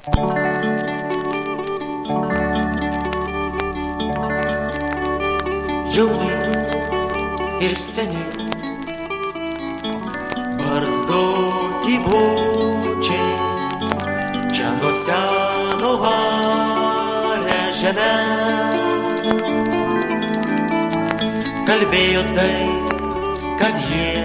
Jauni ir seni, barzdoti bučiai, čia nuo seno varia žemes. Kalbėjo tai, kad jie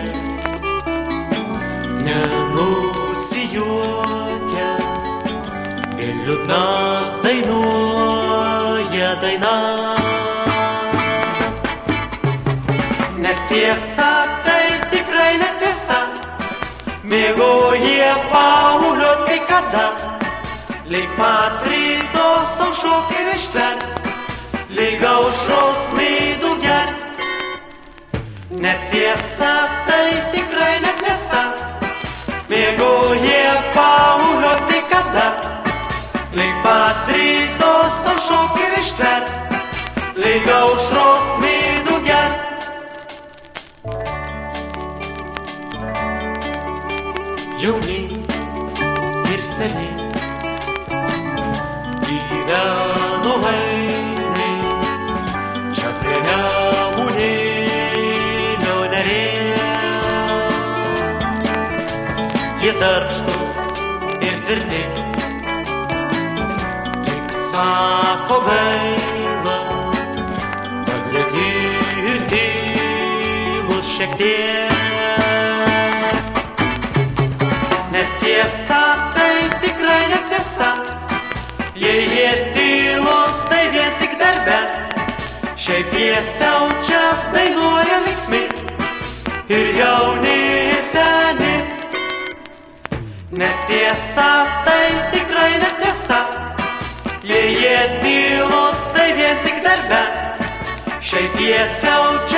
nenusijuokia ir liūdnas dainuoja dainas. Netiesa, tai tikrai netiesa, mėgo jie pauliot kai kada, lyg pat ryto sau šok ir ištvert, lyg aušros meidų gert. Netiesa, tai tikrai netiesa, mėgo jie pauliot kai kada, lyg pat ryto sau šok ir ištvert, lyg aušros meidų gert. Jauni ir seni gyveno ainiai, čia prie Nemunėlio neries. Jie darbštūs ir tvirti, tik sako gaila, kad lėti ir tylus šiek tiek. Netiesa, tai tikrai netiesa, jei jie tylos, tai vien tik darbe. Šiaip jie siaučia, dainuoja linksmi, ir jauni ir seni. Netiesa, tai tikrai netiesa, jei jie tylos, tai vien tik darbe. Šiaip jie siaučia,